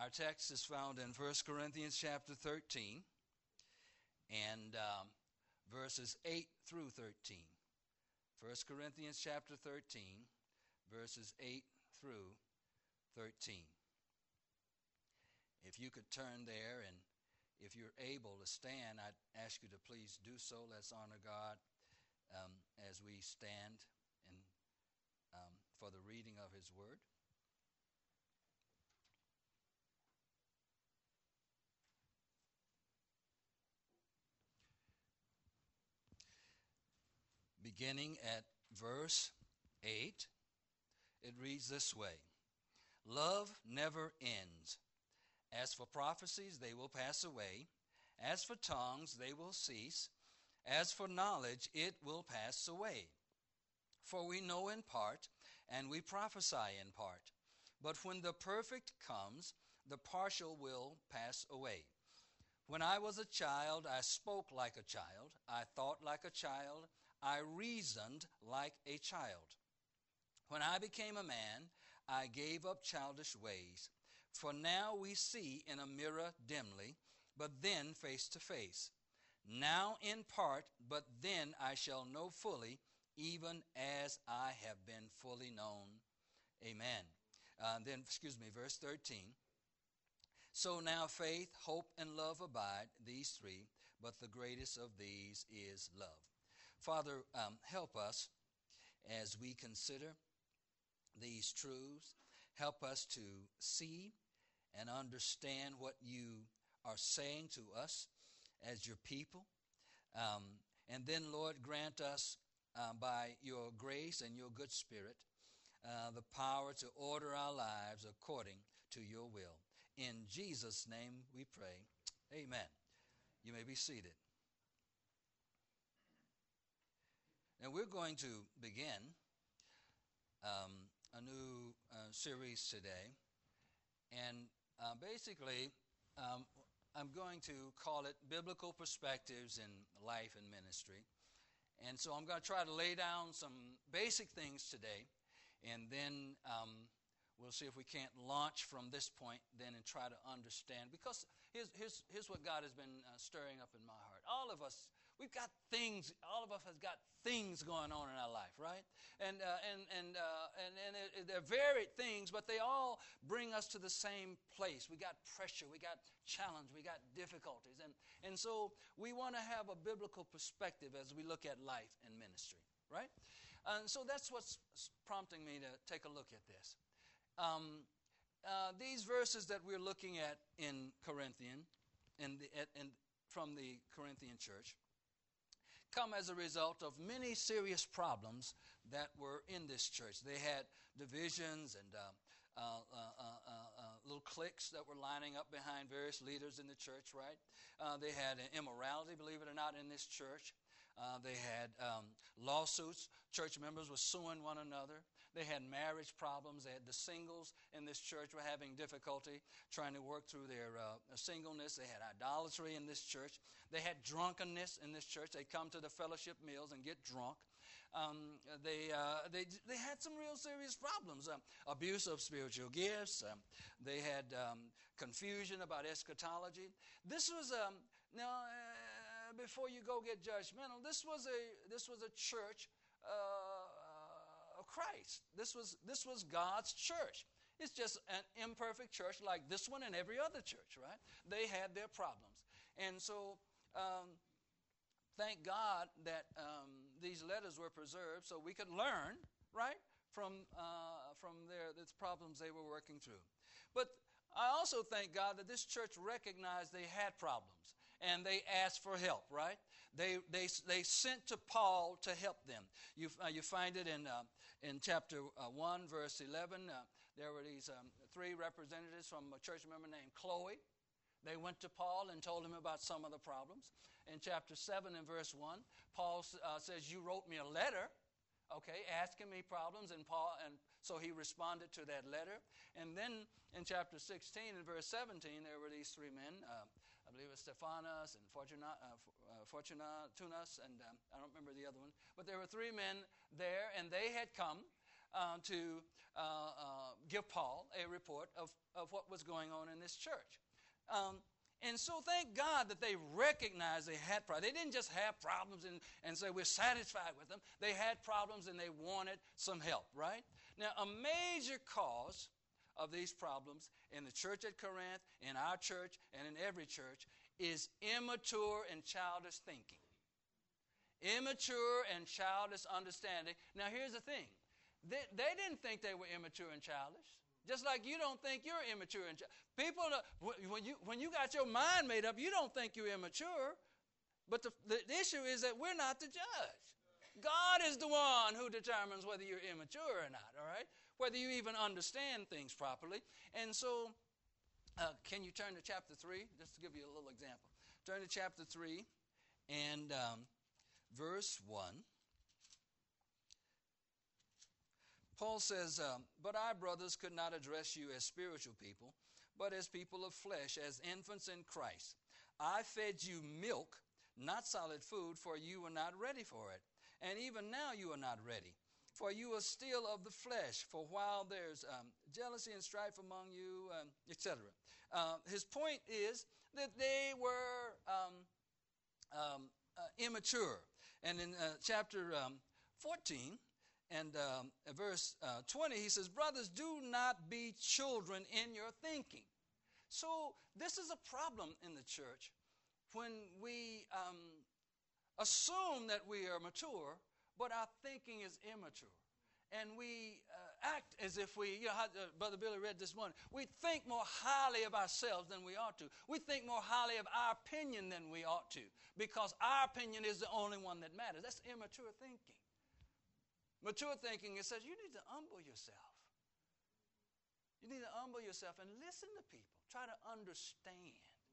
Our text is found in 1 Corinthians chapter 13 and verses 8 through 13. 1 Corinthians chapter 13, verses 8 through 13. If you could turn there, and if you're able to stand, I'd ask you to please do so. Let's honor God as we stand and for the reading of His Word. Beginning at verse 8, it reads this way: Love never ends. As for prophecies, they will pass away. As for tongues, they will cease. As for knowledge, it will pass away. For we know in part, and we prophesy in part. But when the perfect comes, the partial will pass away. When I was a child, I spoke like a child. I thought like a child. I reasoned like a child. When I became a man, I gave up childish ways. For now we see in a mirror dimly, but then face to face. Now in part, but then I shall know fully, even as I have been fully known. Amen. Verse 13. So now faith, hope, and love abide, these three, but the greatest of these is love. Father, help us as we consider these truths. Help us to see and understand what you are saying to us as your people. And then, Lord, grant us by your grace and your good spirit the power to order our lives according to your will. In Jesus' name we pray. Amen. You may be seated. Now we're going to begin a new series today. And basically, I'm going to call it Biblical Perspectives in Life and Ministry. And so I'm going to try to lay down some basic things today. And then we'll see if we can't launch from this point then and try to understand. Because here's what God has been stirring up in my heart. All of us, we've got things. All of us has got things going on in our life, right? And they're varied things, but they all bring us to the same place. We got pressure, we got challenge, we got difficulties, and so we want to have a biblical perspective as we look at life and ministry. Right? And so that's what's prompting me to take a look at this. These verses that we're looking at in Corinthian, from the Corinthian church, come as a result of many serious problems that were in this church. They had divisions and little cliques that were lining up behind various leaders in the church, right? They had immorality, believe it or not, in this church. They had lawsuits. Church members were suing one another. They had marriage problems. They had the singles in this church were having difficulty trying to work through their singleness. They had idolatry in this church. They had drunkenness in this church. They'd come to the fellowship meals and get drunk. They had some real serious problems. Abuse of spiritual gifts. They had confusion about eschatology. This was before you go get judgmental, this was a church of Christ. This was God's church. It's just an imperfect church like this one and every other church, right? They had their problems. And so thank God that these letters were preserved so we could learn, right, from the problems they were working through. But I also thank God that this church recognized they had problems and they asked for help, right? They sent to Paul to help them. You find it in chapter 1, verse 11. There were these three representatives from a church member named Chloe. They went to Paul and told him about some of the problems. In chapter 7 and verse 1, Paul says, you wrote me a letter, okay, asking me problems, and so he responded to that letter. And then in chapter 16 and verse 17, there were these three men, I believe it was Stephanas and Fortunatus, and I don't remember the other one. But there were three men there, and they had come to give Paul a report of what was going on in this church. And so thank God that they recognized they had problems. They didn't just have problems and say we're satisfied with them. They had problems and they wanted some help, right? Now, a major cause of these problems in the church at Corinth, in our church, and in every church is immature and childish thinking. Immature and childish understanding. Now, here's the thing. They didn't think they were immature and childish. Just like you don't think you're immature and childish. People, when you got your mind made up, you don't think you're immature. But the issue is that we're not the judge. God is the one who determines whether you're immature or not, all right? Whether you even understand things properly. And so, can you turn to chapter 3? Just to give you a little example. Turn to chapter 3 and verse 1. Paul says, but I, brothers, could not address you as spiritual people, but as people of flesh, as infants in Christ. I fed you milk, not solid food, for you were not ready for it. And even now you are not ready, for you are still of the flesh. For while there's jealousy and strife among you, etc. His point is that they were immature. And in chapter 14, and verse 20, he says, brothers, do not be children in your thinking. So this is a problem in the church when we assume that we are mature, but our thinking is immature. And we act as if we, Brother Billy read this morning, we think more highly of ourselves than we ought to. We think more highly of our opinion than we ought to, because our opinion is the only one that matters. That's immature thinking. Mature thinking, it says you need to humble yourself. You need to humble yourself and listen to people. Try to understand.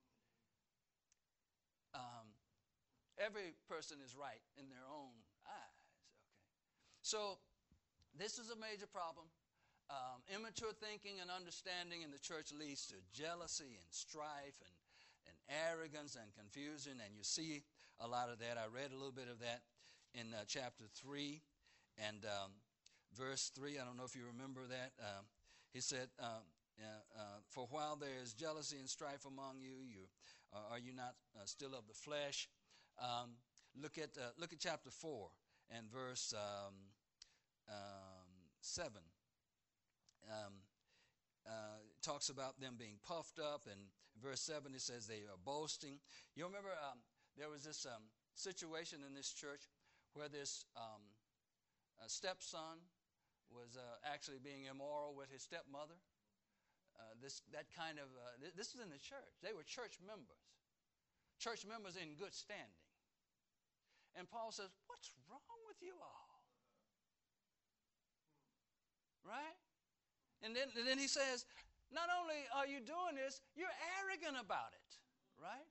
Every person is right in their own eyes. Okay. So this is a major problem. Immature thinking and understanding in the church leads to jealousy and strife and arrogance and confusion. And you see a lot of that. I read a little bit of that in chapter 3. And verse 3, I don't know if you remember that. He said, for while there is jealousy and strife among you, are you not still of the flesh? Look at chapter 4 and verse 7. Talks about them being puffed up. And verse 7, it says they are boasting. You remember there was this situation in this church where this stepson was actually being immoral with his stepmother. This was in the church. They were church members in good standing. And Paul says, what's wrong with you all? Right? And then he says, not only are you doing this, you're arrogant about it. Right?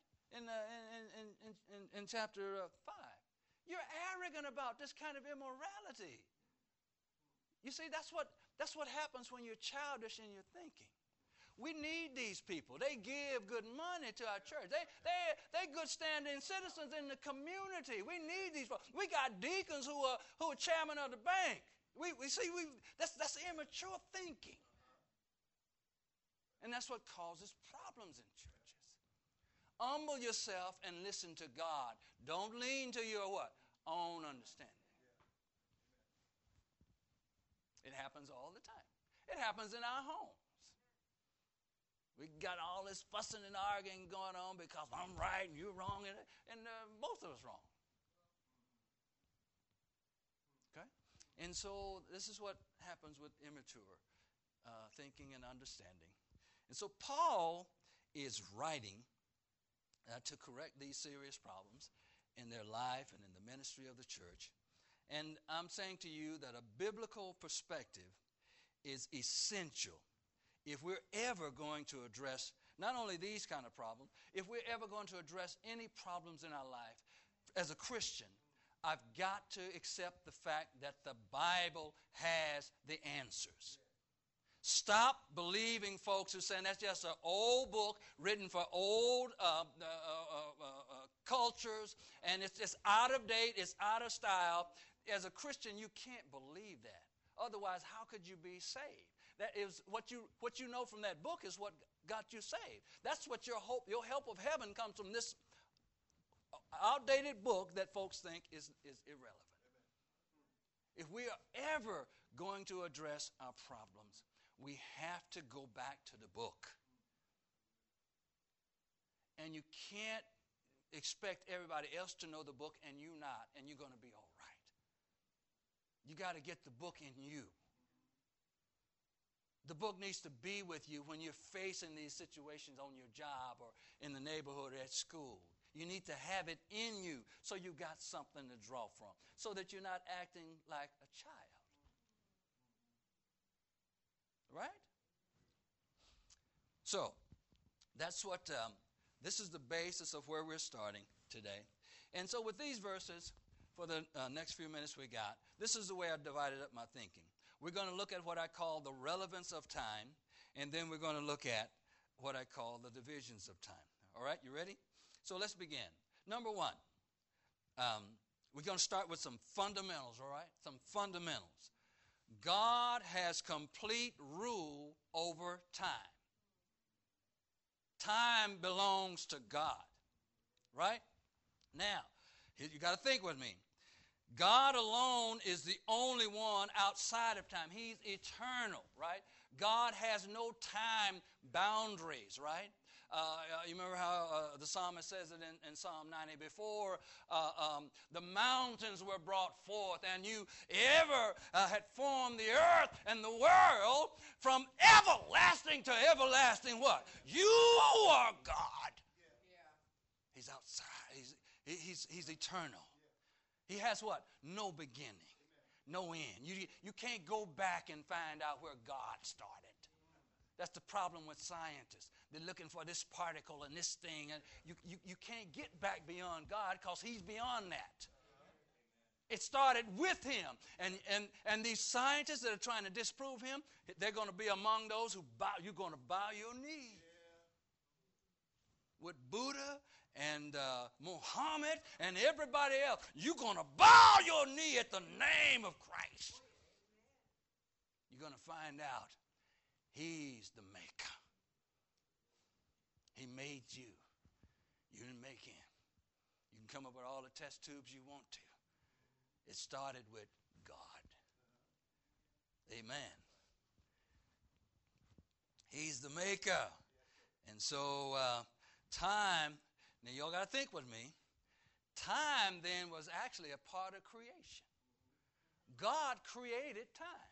In chapter 5. You're arrogant about this kind of immorality. You see, that's what happens when you're childish in your thinking. We need these people. They give good money to our church. They're good standing citizens in the community. We need these folks. We got deacons who are chairman of the bank. That's immature thinking. And that's what causes problems in churches. Humble yourself and listen to God. Don't lean to your what? Own understanding. It happens all the time. It happens in our homes. We got all this fussing and arguing going on because I'm right and you're wrong, and both of us wrong. Okay? And so this is what happens with immature thinking and understanding. And so Paul is writing to correct these serious problems in their life and in the ministry of the church. And I'm saying to you that a biblical perspective is essential if we're ever going to address not only these kind of problems, if we're ever going to address any problems in our life. As a Christian, I've got to accept the fact that the Bible has the answers. Stop believing folks who are saying that's just an old book written for old cultures, and it's just out of date, it's out of style. As a Christian, you can't believe that. Otherwise, how could you be saved? That is what you know from that book is what got you saved. That's what your help of heaven comes from this outdated book that folks think is irrelevant. If we are ever going to address our problems, we have to go back to the book. And you can't expect everybody else to know the book and you not, and you're going to be all right. You got to get the book in you. The book needs to be with you when you're facing these situations on your job or in the neighborhood or at school. You need to have it in you so you got something to draw from, so that you're not acting like a child. Right? So, that's what, this is the basis of where we're starting today. And so with these verses, for the next few minutes we got, this is the way I've divided up my thinking. We're going to look at what I call the relevance of time, and then we're going to look at what I call the divisions of time. All right, you ready? So let's begin. Number one, we're going to start with some fundamentals, all right? Some fundamentals. God has complete rule over time. Time belongs to God, right? Now, you got to think with me. God alone is the only one outside of time. He's eternal, right? God has no time boundaries, right? You remember how the psalmist says it in Psalm 90, before the mountains were brought forth and you ever had formed the earth and the world, from everlasting to everlasting, what? You are God. Yeah. He's outside. He's eternal. He has what? No beginning, no end. You can't go back and find out where God started. That's the problem with scientists. They're looking for this particle and this thing, and you can't get back beyond God because He's beyond that. It started with Him. And these scientists that are trying to disprove Him, they're going to be among those who bow. You're going to bow your knee. With Buddha and Muhammad and everybody else, you're going to bow your knee at the name of Christ. You're going to find out He's the maker. He made you. You didn't make Him. You can come up with all the test tubes you want to. It started with God. Amen. He's the maker. And so time, now y'all got to think with me, time then was actually a part of creation. God created time.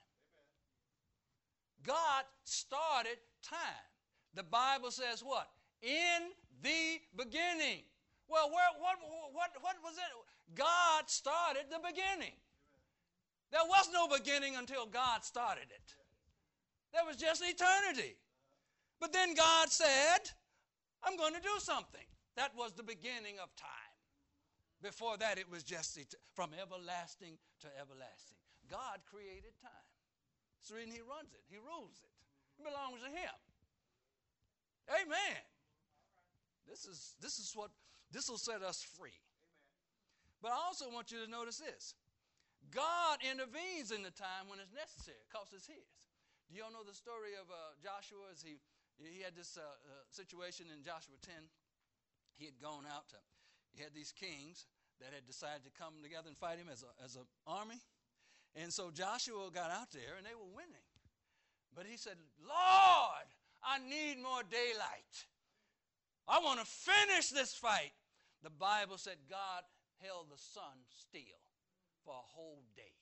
God started time. The Bible says what? In the beginning. Well, what was it? God started the beginning. There was no beginning until God started it. There was just eternity. But then God said, I'm going to do something. That was the beginning of time. Before that, it was just from everlasting to everlasting. God created time. That's the reason He runs it. He rules it. It belongs to Him. Amen. This will set us free. But I also want you to notice this. God intervenes in the time when it's necessary because it's His. Do y'all know the story of Joshua as he had this situation in Joshua 10? He had gone out he had these kings that had decided to come together and fight him as an army. And so Joshua got out there and they were winning. But he said, Lord, I need more daylight. I want to finish this fight. The Bible said God held the sun still for a whole day.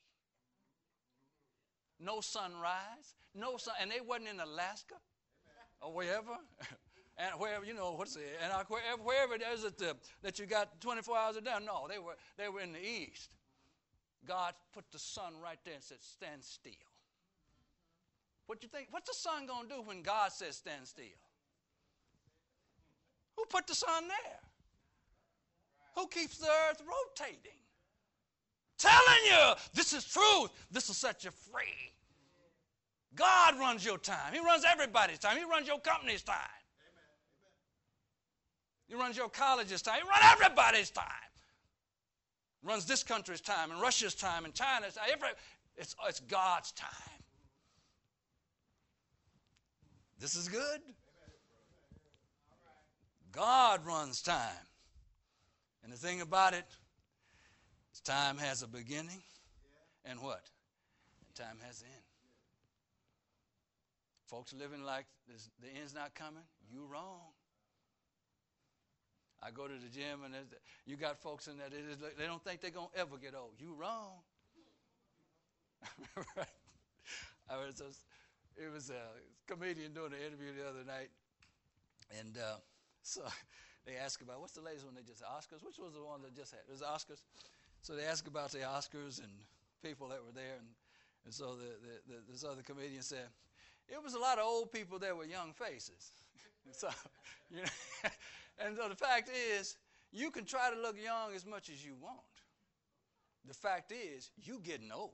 No sunrise, no sun, and they wasn't in Alaska or wherever. And wherever, you know, and wherever it is that you got 24 hours a day. No, they were in the east. God put the sun right there and said, stand still. What you think? What's the sun going to do when God says stand still? Who put the sun there? Who keeps the earth rotating? Telling you, this is truth. This will set you free. God runs your time. He runs everybody's time. He runs your company's time. He runs your college's time. He runs everybody's time. Runs this country's time and Russia's time and China's time. It's God's time. This is good. God runs time. And the thing about it, time has a beginning and what? And time has an end. Folks living like the end's not coming, you wrong. I go to the gym and you got folks in there, they don't think they're going to ever get old. You wrong. Right? It was a comedian doing an interview the other night, and so they asked about, what's the latest one they just had? Oscars? Which was the one that just had? It was Oscars. So they asked about the Oscars and people that were there, and so this other comedian said, it was a lot of old people there with young faces. So, you know, and so the fact is, you can try to look young as much as you want. The fact is, you getting old.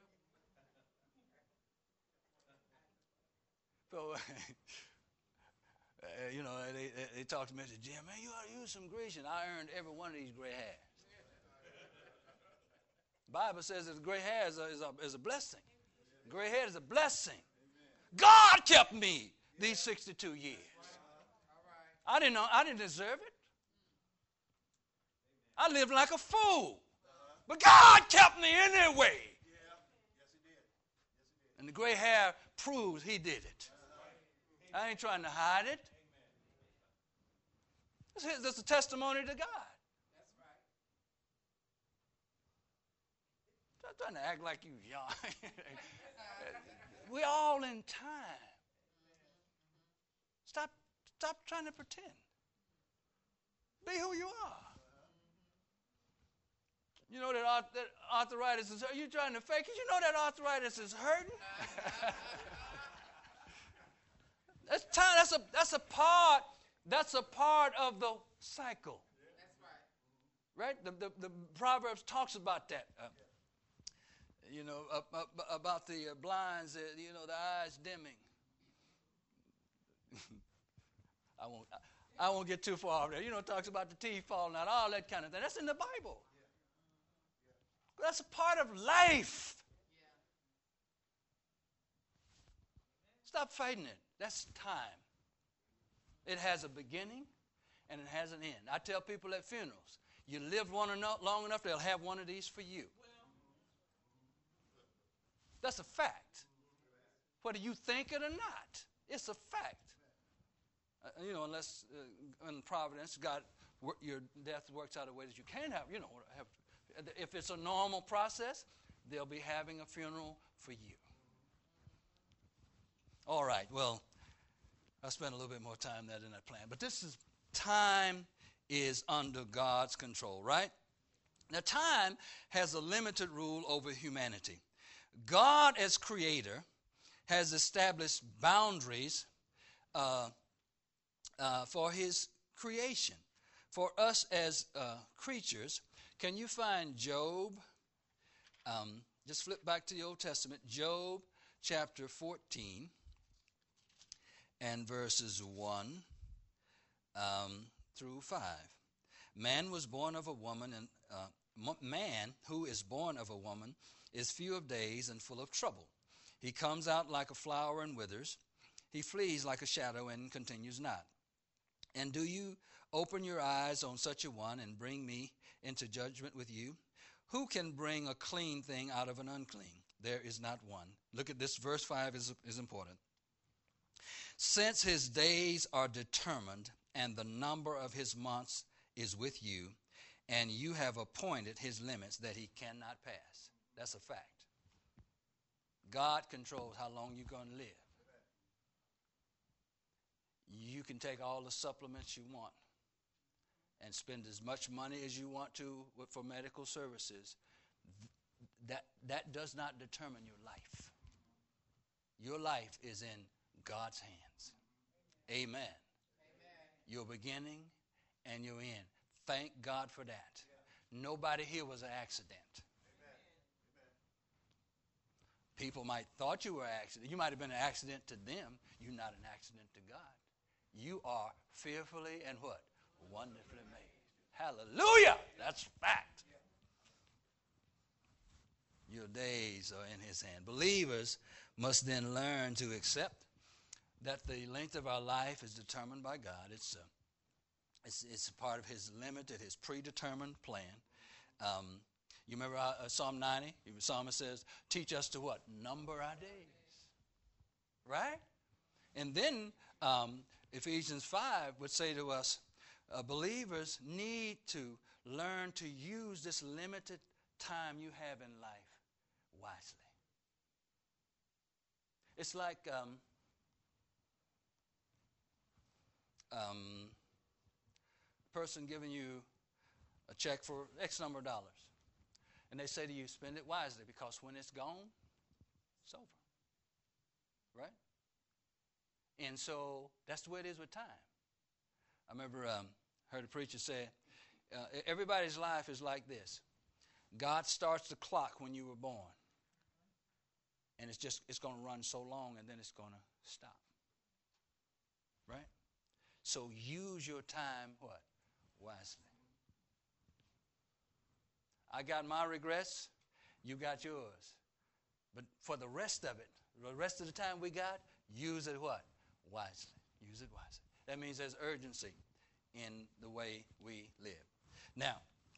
So, you know, they talked to me at the gym, man, you ought to use some grease, and I earned every one of these gray hairs. The Bible says that gray hair is a blessing. Gray hair is a blessing. God kept me these 62 years. I didn't deserve it. I lived like a fool. But God kept me anyway. And the gray hair proves he did it. I ain't trying to hide it. This is a testimony to God. I'm not trying to act like you young. We're all in time. Stop trying to pretend. Be who you are. You know that arthritis is hurting. You trying to fake it? You know that arthritis is hurting? That's time. That's a part of the cycle. Right? The Proverbs talks about that. You know, about the blinds, you know, the eyes dimming. I won't get too far over there. You know, it talks about the teeth falling out, all that kind of thing. That's in the Bible. That's a part of life. Stop fighting it. That's time. It has a beginning and it has an end. I tell people at funerals, you live long enough, they'll have one of these for you. That's a fact. Whether you think it or not, it's a fact. You know, unless in providence, God, your death works out the way that you can have. You know, if it's a normal process, they'll be having a funeral for you. All right. Well, I spent a little bit more time there than I planned, but time is under God's control, right? Now, time has a limited rule over humanity. God, as creator, has established boundaries for his creation. For us as creatures, can you find Job? Just flip back to the Old Testament, Job chapter 14 and verses 1 through 5. Man was born of a woman, and man who is born of a woman is few of days and full of trouble. He comes out like a flower and withers. He flees like a shadow and continues not. And do you open your eyes on such a one and bring me into judgment with you? Who can bring a clean thing out of an unclean? There is not one. Look at this, verse 5 is important. Since his days are determined, and the number of his months is with you, and you have appointed his limits that he cannot pass. That's a fact. God controls how long you're going to live. You can take all the supplements you want and spend as much money as you want to for medical services. That does not determine your life. Your life is in God's hands. Amen. Your beginning and your end. Thank God for that. Nobody here was an accident. People might thought you were an accident. You might have been an accident to them. You're not an accident to God. You are fearfully and what? Wonderfully made. Hallelujah! That's fact. Your days are in his hand. Believers must then learn to accept that the length of our life is determined by God. It's a part of his limited, his predetermined plan. You remember Psalm 90? The psalmist says, teach us to what? Number our days. Right? And then Ephesians 5 would say to us, believers need to learn to use this limited time you have in life wisely. It's like a person giving you a check for X number of dollars. And they say to you, spend it wisely, because when it's gone, it's over. Right? And so that's the way it is with time. I remember heard a preacher say, everybody's life is like this. God starts the clock when you were born. And it's going to run so long, and then it's going to stop. Right? So use your time, what? Wisely. I got my regrets, you got yours. But for the rest of it, the rest of the time we got, use it what? Wisely. Use it wisely. That means there's urgency in the way we live. Now,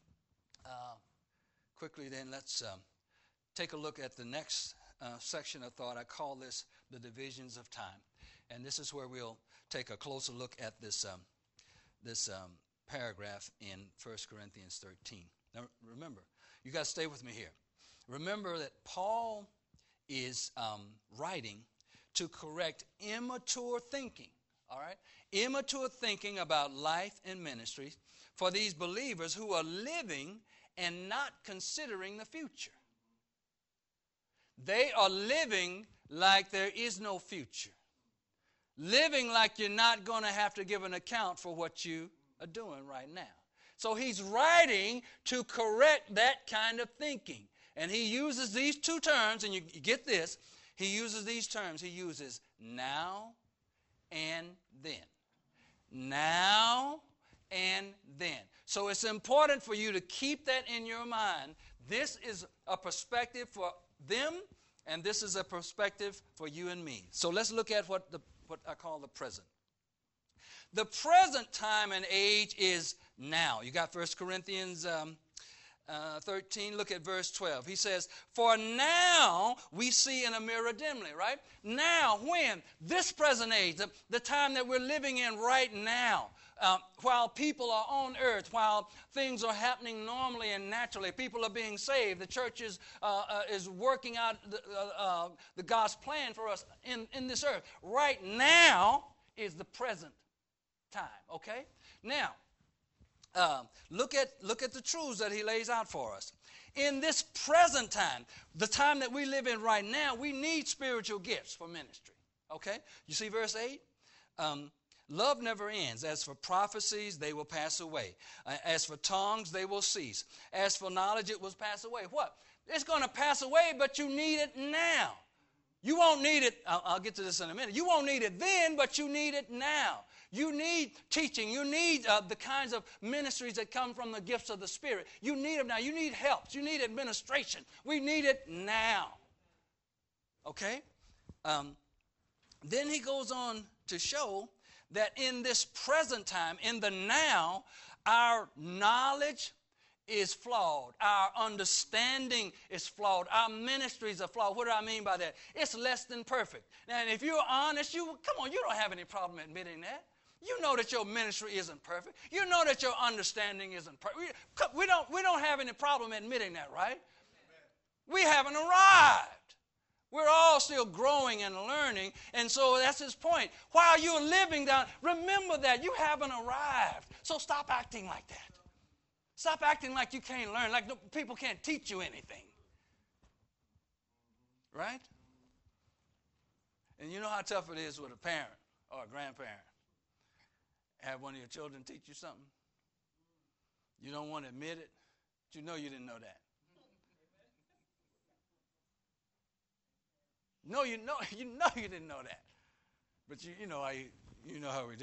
quickly then, let's take a look at the next section of thought. I call this the divisions of time. And this is where we'll take a closer look at this paragraph in 1 Corinthians 13. Now, remember, you got to stay with me here. Remember that Paul is writing to correct immature thinking, all right? Immature thinking about life and ministry for these believers who are living and not considering the future. They are living like there is no future. Living like you're not going to have to give an account for what you are doing right now. So he's writing to correct that kind of thinking. And he uses these two terms, and you get this. He uses these terms. He uses now and then. Now and then. So it's important for you to keep that in your mind. This is a perspective for them, and this is a perspective for you and me. So let's look at what I call the present. The present time and age is now. You got 1 Corinthians 13. Look at verse 12. He says, for now we see in a mirror dimly, right? Now, when? This present age, the time that we're living in right now. While people are on earth, while things are happening normally and naturally, people are being saved. The church is working out the God's plan for us in this earth. Right now is the present time, okay? Now, look at the truths that he lays out for us. In this present time, the time that we live in right now, we need spiritual gifts for ministry, okay? You see verse 8? Love never ends. As for prophecies, they will pass away. As for tongues, they will cease. As for knowledge, it will pass away. What? It's going to pass away, but you need it now. You won't need it, I'll get to this in a minute. You won't need it then, but you need it now. You need teaching. You need the kinds of ministries that come from the gifts of the Spirit. You need them now. You need help. You need administration. We need it now. Okay? Then he goes on to show that in this present time, in the now, our knowledge is flawed. Our understanding is flawed. Our ministries are flawed. What do I mean by that? It's less than perfect. Now, if you're honest, you don't have any problem admitting that. You know that your ministry isn't perfect. You know that your understanding isn't perfect. We don't have any problem admitting that, right? We haven't arrived. We're all still growing and learning, and so that's his point. While you're living down, remember that you haven't arrived. So stop acting like that. Stop acting like you can't learn, like people can't teach you anything. Right? And you know how tough it is with a parent or a grandparent. Have one of your children teach you something. You don't want to admit it, but you know you didn't know that. No, you know you didn't know that. But you know how we do.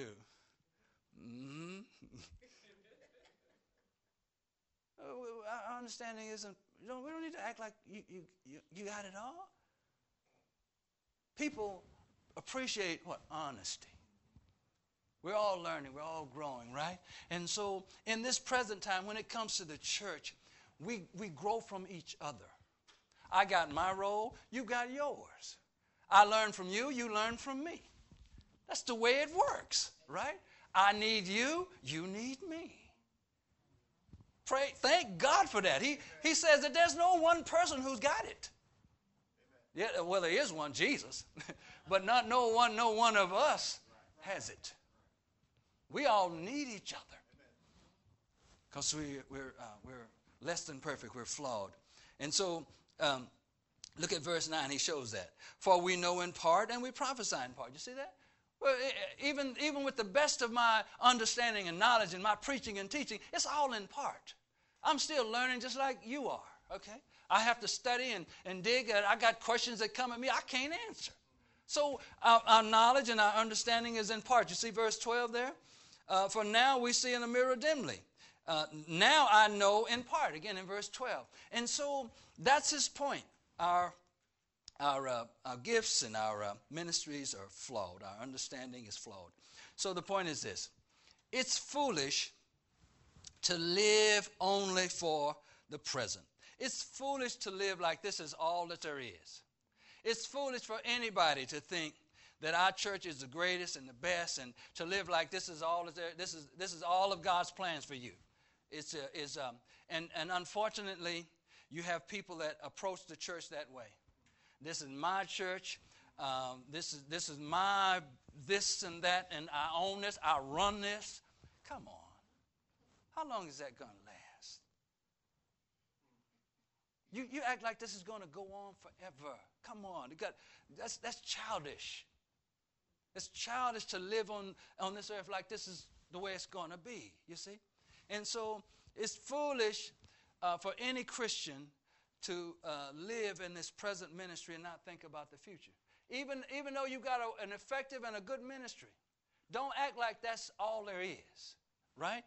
Mm-hmm. Our understanding isn't We don't need to act like you got it all. People appreciate what? Honesty. We're all learning. We're all growing, right? And so in this present time, when it comes to the church, we grow from each other. I got my role. You got yours. I learn from you. You learn from me. That's the way it works, right? I need you. You need me. Pray. Thank God for that. He says that there's no one person who's got it. Yeah, well, there is one, Jesus. But no one of us has it. We all need each other. Because we're less than perfect. We're flawed. And so, look at verse 9. He shows that. For we know in part and we prophesy in part. You see that? Well, even with the best of my understanding and knowledge and my preaching and teaching, it's all in part. I'm still learning just like you are, okay? I have to study and dig. I got questions that come at me I can't answer. So our knowledge and our understanding is in part. You see verse 12 there? For now we see in a mirror dimly. Now I know in part, again in verse 12. And so that's his point. Our gifts and our ministries are flawed. Our understanding is flawed. So the point is this. It's foolish to live only for the present. It's foolish to live like this is all that there is. It's foolish for anybody to think that our church is the greatest and the best, and to live like this is all that there. This is all of God's plans for you. And unfortunately, you have people that approach the church that way. This is my church. This is my this and that, and I own this. I run this. Come on. How long is that going to last? You act like this is going to go on forever. Come on. That's childish. It's childish to live on this earth like this is the way it's going to be, you see? And so it's foolish for any Christian to live in this present ministry and not think about the future. Even though you got an effective and a good ministry, don't act like that's all there is, right?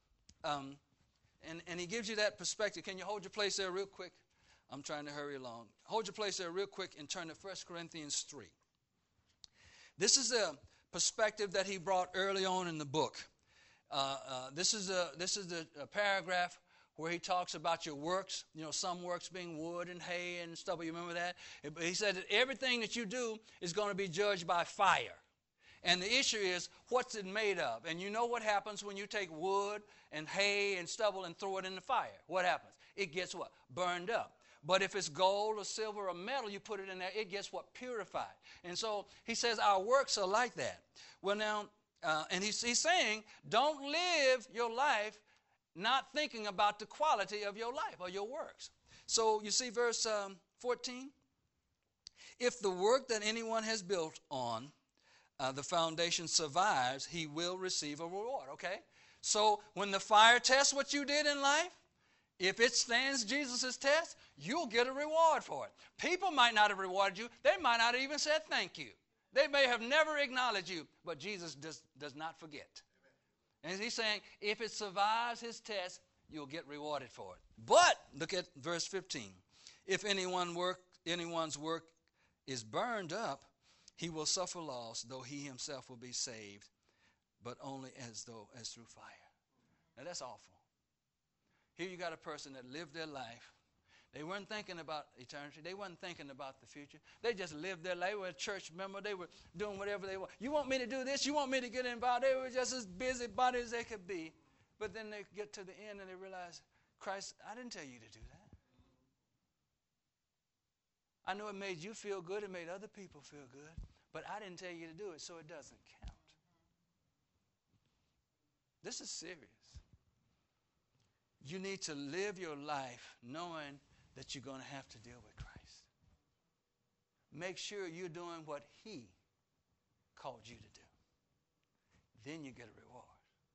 And he gives you that perspective. Can you hold your place there real quick? I'm trying to hurry along. Hold your place there real quick and turn to 1 Corinthians 3. This is a perspective that he brought early on in the book. This is a paragraph where he talks about your works, some works being wood and hay and stuff. You remember that? He said that everything that you do is going to be judged by fire. And the issue is, what's it made of? And you know what happens when you take wood and hay and stubble and throw it in the fire? What happens? It gets what? Burned up. But if it's gold or silver or metal, you put it in there, it gets what? Purified. And so he says our works are like that. Well, now, and he's saying, don't live your life not thinking about the quality of your life or your works. So you see verse 14? If the work that anyone has built on the foundation survives, he will receive a reward, okay? So when the fire tests what you did in life, if it stands Jesus' test, you'll get a reward for it. People might not have rewarded you. They might not have even said thank you. They may have never acknowledged you, but Jesus does not forget. And he's saying, if it survives his test, you'll get rewarded for it. But, look at verse 15. If anyone's work is burned up, he will suffer loss, though he himself will be saved, but only as through fire. Now that's awful. Here you got a person that lived their life. They weren't thinking about eternity. They weren't thinking about the future. They just lived their life. They were a church member. They were doing whatever they want. You want me to do this? You want me to get involved? They were just as busybody as they could be. But then they get to the end and they realize, Christ, I didn't tell you to do that. I know it made you feel good. It made other people feel good. But I didn't tell you to do it, so it doesn't count. This is serious. You need to live your life knowing that you're going to have to deal with Christ. Make sure you're doing what he called you to do. Then you get a reward.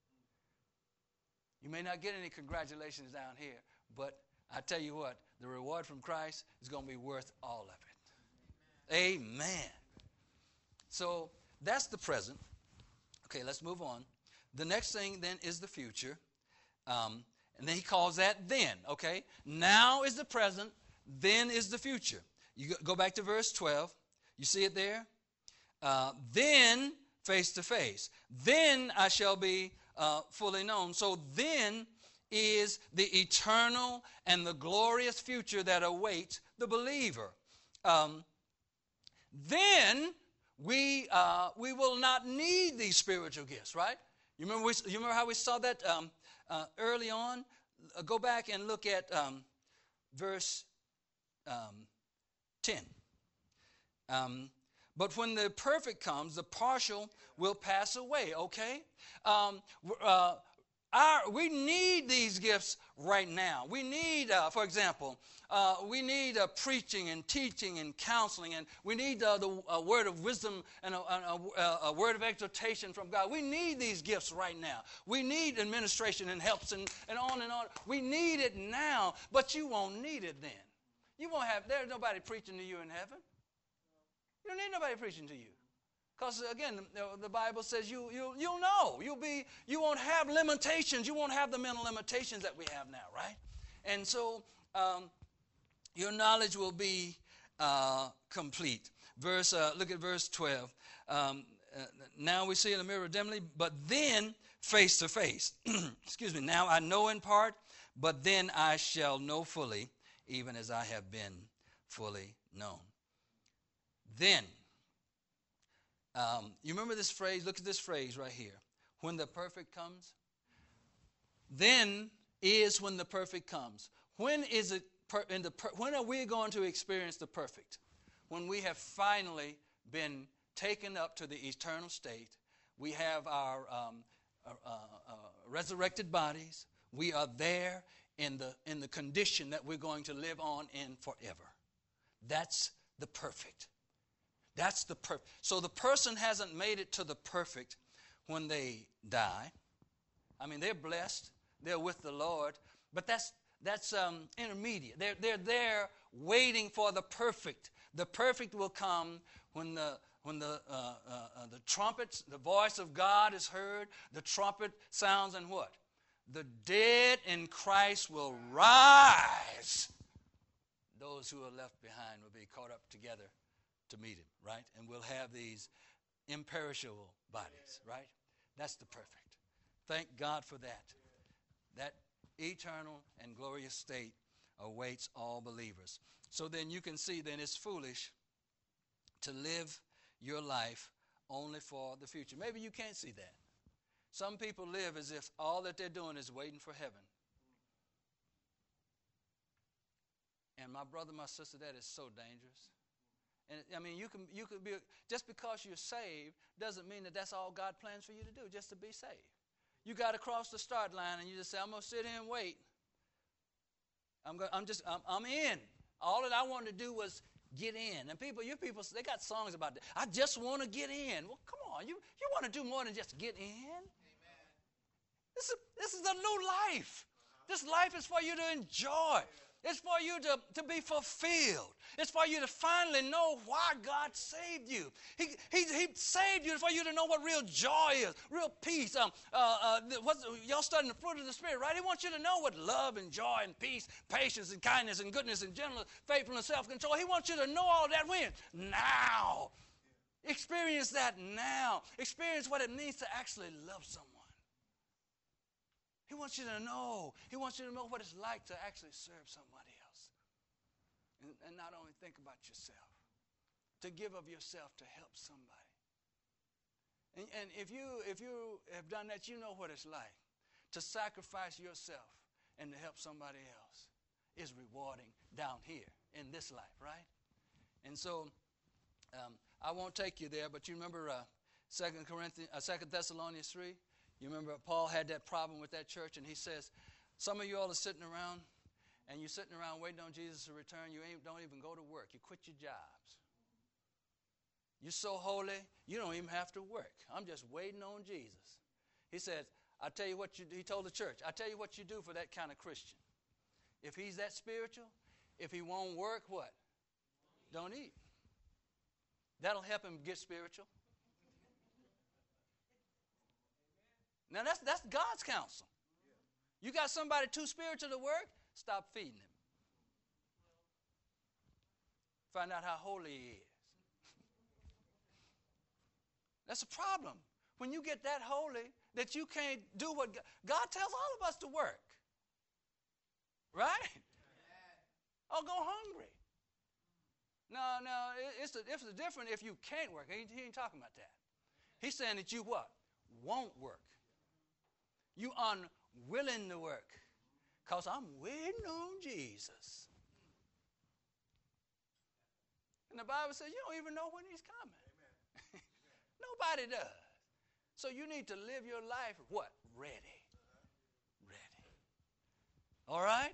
You may not get any congratulations down here, but I tell you what, the reward from Christ is going to be worth all of it. Amen. So that's the present. Okay, let's move on. The next thing then is the future. And then he calls that then, okay? Now is the present, then is the future. You go back to verse 12. You see it there? Then face to face. Then I shall be fully known. So then is the eternal and the glorious future that awaits the believer. Then we will not need these spiritual gifts, right? You remember how we saw that early on? Go back and look at verse 10. But when the perfect comes, the partial will pass away, okay? We need these gifts right now. We need, for example, we need preaching and teaching and counseling, and we need the word of wisdom and a word of exhortation from God. We need these gifts right now. We need administration and helps and on and on. We need it now, but you won't need it then. You won't have, there's nobody preaching to you in heaven. You don't need nobody preaching to you. Because again, the Bible says you'll know. You won't have limitations. You won't have the mental limitations that we have now, right? And so your knowledge will be complete. Look at verse 12. Now we see in the mirror dimly, but then face to face. Excuse me. Now I know in part, but then I shall know fully, even as I have been fully known. Then. You remember this phrase? Look at this phrase right here. When the perfect comes. Then is when the perfect comes. When is it? When are we going to experience the perfect? When we have finally been taken up to the eternal state. We have our resurrected bodies. We are there in the condition that we're going to live on in forever. That's the perfect. That's the perfect. So the person hasn't made it to the perfect when they die. I mean, they're blessed. They're with the Lord. But that's intermediate. They're there waiting for the perfect. The perfect will come when the trumpets, the voice of God is heard. The trumpet sounds, and what? The dead in Christ will rise. Those who are left behind will be caught up together to meet him, right? And we'll have these imperishable bodies, right? That's the perfect. Thank God for that. That eternal and glorious state awaits all believers. So then you can see then it's foolish to live your life only for the future. Maybe you can't see that. Some people live as if all that they're doing is waiting for heaven. And my brother, my sister, that is so dangerous. And I mean, you could be, just because you're saved doesn't mean that that's all God plans for you to do, just to be saved. You got to cross the start line and you just say, I'm going to sit here and wait. I'm in. All that I wanted to do was get in. And people, they got songs about that. I just want to get in. Well, come on. You want to do more than just get in? Amen. This is a new life. This life is for you to enjoy. It's for you to be fulfilled. It's for you to finally know why God saved you. He saved you for you to know what real joy is, real peace. Y'all studying the fruit of the Spirit, right? He wants you to know what love and joy and peace, patience and kindness and goodness and gentleness, faithfulness, self-control. He wants you to know all that when? Now. Experience that now. Experience what it means to actually love someone. He wants you to know. He wants you to know what it's like to actually serve somebody else. And not only think about yourself. To give of yourself to help somebody. And if you have done that, you know what it's like. To sacrifice yourself and to help somebody else is rewarding down here in this life, right? And so I won't take you there, but you remember 2 Thessalonians 3? You remember Paul had that problem with that church, and he says, some of you all are sitting around, and you're sitting around waiting on Jesus to return. You don't even go to work. You quit your jobs. You're so holy, you don't even have to work. I'm just waiting on Jesus. He says, I tell you what he told the church, I tell you what you do for that kind of Christian. If he's that spiritual, if he won't work, what? Don't eat. That'll help him get spiritual. Now that's God's counsel. You got somebody too spiritual to work? Stop feeding him. Find out how holy he is. That's a problem. When you get that holy that you can't do what God tells all of us to work. Right? Or go hungry. No, it's different if you can't work. He ain't talking about that. He's saying that you what? Won't work. You unwilling to work. Because I'm waiting on Jesus. And the Bible says you don't even know when he's coming. Nobody does. So you need to live your life, what? Ready. Ready. All right?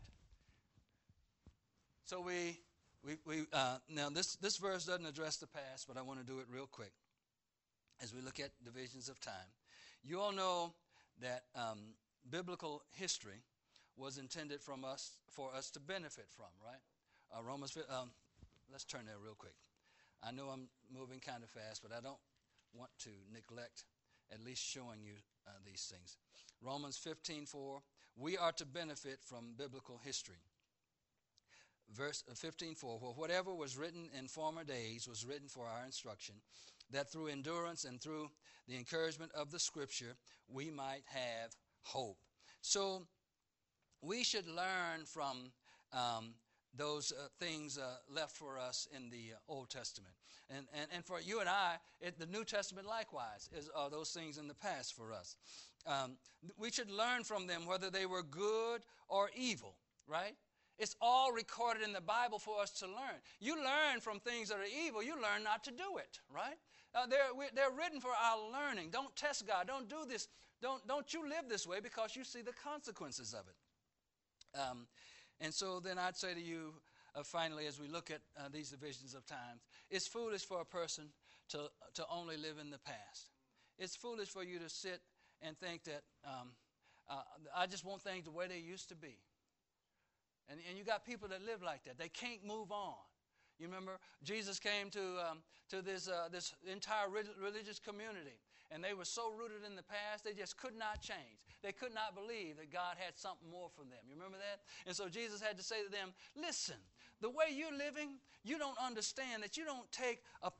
So now this verse doesn't address the past, but I want to do it real quick as we look at divisions of time. You all know that biblical history was intended for us to benefit from, right? Let's turn there real quick. I know I'm moving kind of fast, but I don't want to neglect at least showing you these things. Romans 15:4, we are to benefit from biblical history. Verse 15:4, well, whatever was written in former days was written for our instruction, that through endurance and through the encouragement of the Scripture, we might have hope. So we should learn from those things left for us in the Old Testament. And for you and I, the New Testament likewise are those things in the past for us. We should learn from them whether they were good or evil, right? It's all recorded in the Bible for us to learn. You learn from things that are evil, you learn not to do it, right? They're written for our learning. Don't test God. Don't do this. Don't you live this way because you see the consequences of it. And so then I'd say to you, finally, as we look at these divisions of times, it's foolish for a person to only live in the past. It's foolish for you to sit and think that I just want things the way they used to be. And you got people that live like that. They can't move on. You remember Jesus came to this entire religious community, and they were so rooted in the past, they just could not change. They could not believe that God had something more for them. You remember that? And so Jesus had to say to them, listen, the way you're living, you don't understand that you don't take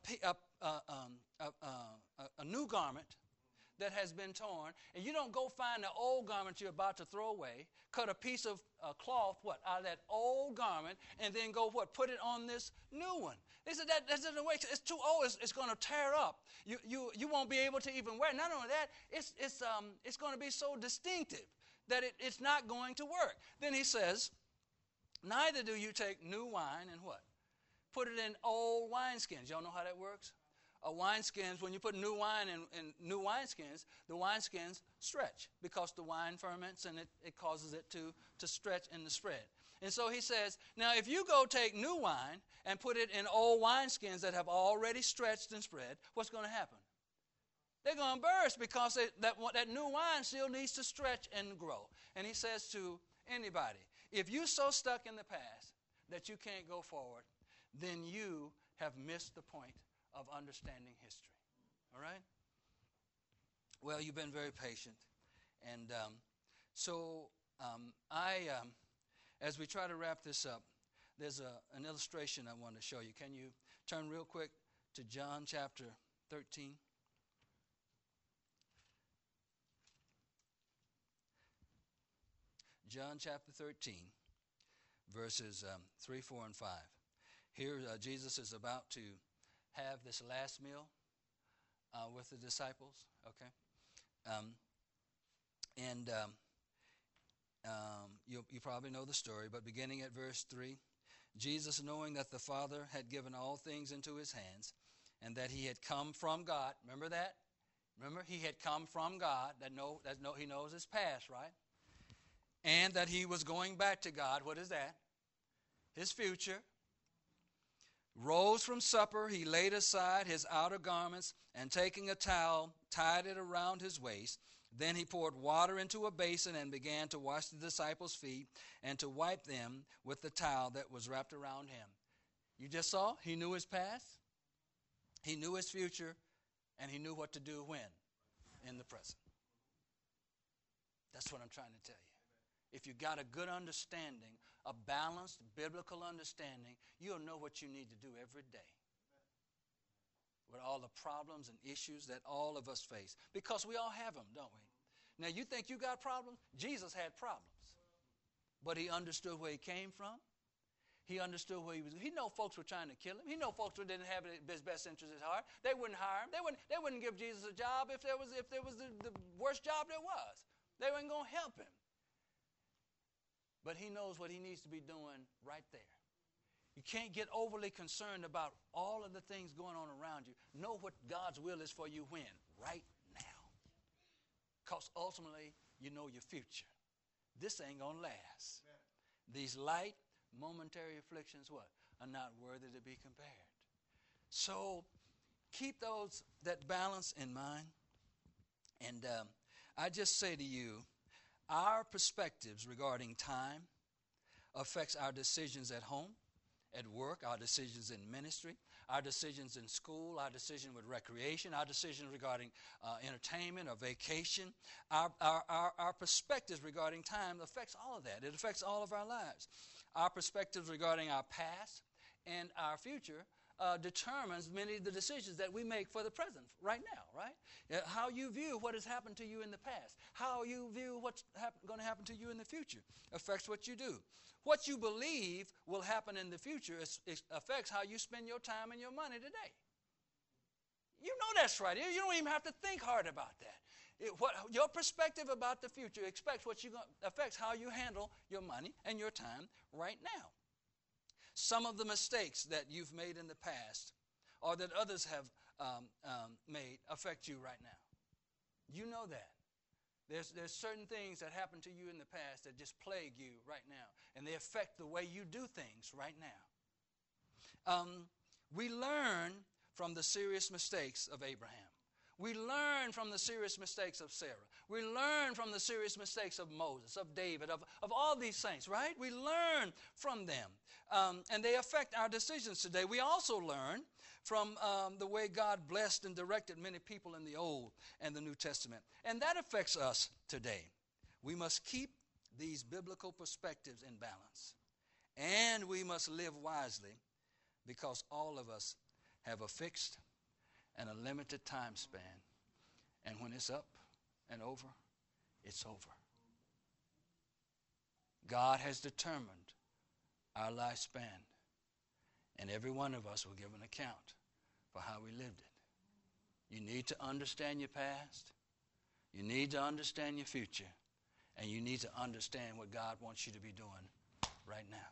a new garment that has been torn, and you don't go find the old garment you're about to throw away, cut a piece of cloth, out of that old garment, and then go, put it on this new one. They said that doesn't work. It's too old. It's going to tear up. You won't be able to even wear it. Not only that, it's going to be so distinctive that it's not going to work. Then he says, neither do you take new wine and what? Put it in old wineskins. Y'all know how that works? Wineskins, when you put new wine in new wineskins, the wineskins stretch because the wine ferments and it causes it to stretch in the spread. And so he says, now if you go take new wine and put it in old wineskins that have already stretched and spread, what's going to happen? They're going to burst because that new wine still needs to stretch and grow. And he says to anybody, if you're so stuck in the past that you can't go forward, then you have missed the point of understanding history. All right? Well, you've been very patient. And as we try to wrap this up, there's an illustration I want to show you. Can you turn real quick to John chapter 13? John chapter 13, verses 3, 4, and 5. Here Jesus is about to have this last meal with the disciples, okay? You probably know the story, but beginning at verse 3, Jesus, knowing that the Father had given all things into his hands, and that he had come from God, remember that? Remember, he had come from God, he knows his past, right? And that he was going back to God, what is that? His future. Rose from supper, he laid aside his outer garments, and taking a towel, tied it around his waist. Then he poured water into a basin and began to wash the disciples' feet and to wipe them with the towel that was wrapped around him. You just saw, he knew his past, he knew his future, and he knew what to do when? In the present. That's what I'm trying to tell you. if you got a good understanding, a balanced biblical understanding, you'll know what you need to do every day with all the problems and issues that all of us face. Because we all have them, don't we? Now, you think you got problems? Jesus had problems. But he understood where he came from. He understood where he was. He knew folks were trying to kill him. He knew folks who didn't have his best interest at heart. They wouldn't hire him. They wouldn't give Jesus a job if there was the worst job there was. They weren't going to help him. But he knows what he needs to be doing right there. You can't get overly concerned about all of the things going on around you. Know what God's will is for you when? Right now. Because ultimately, you know your future. This ain't going to last. These light, momentary afflictions, what? Are not worthy to be compared. So keep that balance in mind. And I just say to you, our perspectives regarding time affects our decisions at home, at work, our decisions in ministry, our decisions in school, our decision with recreation, our decisions regarding entertainment or vacation. Our perspectives regarding time affects all of that. It affects all of our lives. Our perspectives regarding our past and our future determines many of the decisions that we make for the present right now, right? How you view what has happened to you in the past, how you view what's going to happen to you in the future affects what you do. What you believe will happen in the future affects how you spend your time and your money today. You know that's right. You don't even have to think hard about that. Your perspective about the future affects how you handle your money and your time right now. Some of the mistakes that you've made in the past or that others have made affect you right now. You know that. There's certain things that happen to you in the past that just plague you right now, and they affect the way you do things right now. We learn from the serious mistakes of Abraham. We learn from the serious mistakes of Sarah. We learn from the serious mistakes of Moses, of David, of all these saints, right? We learn from them, and they affect our decisions today. We also learn from the way God blessed and directed many people in the Old and the New Testament, and that affects us today. We must keep these biblical perspectives in balance, and we must live wisely because all of us have a fixed and a limited time span. And when it's up and over, it's over. God has determined our lifespan, and every one of us will give an account for how we lived it. You need to understand your past. You need to understand your future. And you need to understand what God wants you to be doing right now.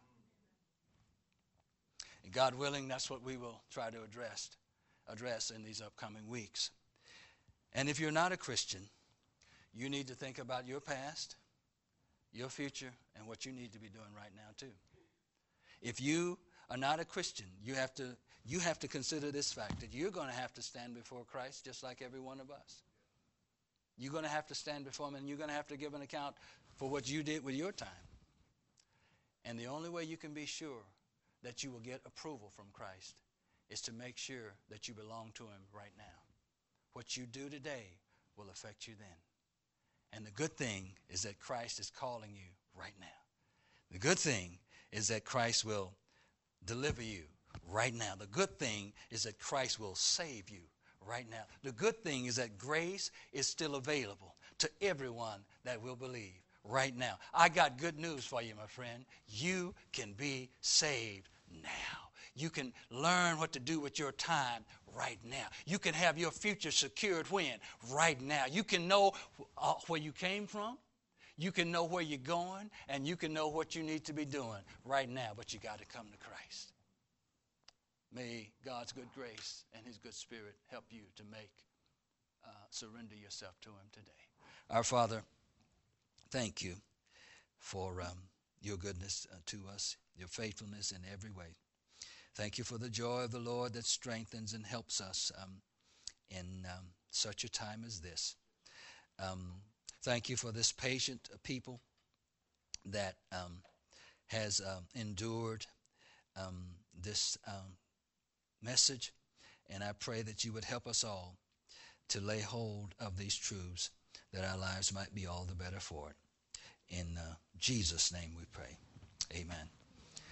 And God willing, that's what we will try to address in these upcoming weeks. And if you're not a Christian, you need to think about your past, your future, and what you need to be doing right now too. If you are not a Christian, you have to consider this fact that you're going to have to stand before Christ just like every one of us. You're going to have to stand before him, and you're going to have to give an account for what you did with your time. And the only way you can be sure that you will get approval from Christ is to make sure that you belong to him right now. What you do today will affect you then. And the good thing is that Christ is calling you right now. The good thing is that Christ will deliver you right now. The good thing is that Christ will save you right now. The good thing is that grace is still available to everyone that will believe right now. I got good news for you, my friend. You can be saved now. You can learn what to do with your time right now. You can have your future secured when? Right now. You can know where you came from. You can know where you're going, and you can know what you need to be doing right now, but you got to come to Christ. May God's good grace and his good spirit help you to surrender yourself to him today. Our Father, thank you for your goodness to us, your faithfulness in every way. Thank you for the joy of the Lord that strengthens and helps us in such a time as this. Thank you for this patient people that has endured this message, and I pray that you would help us all to lay hold of these truths, that our lives might be all the better for it. In Jesus' name we pray. Amen.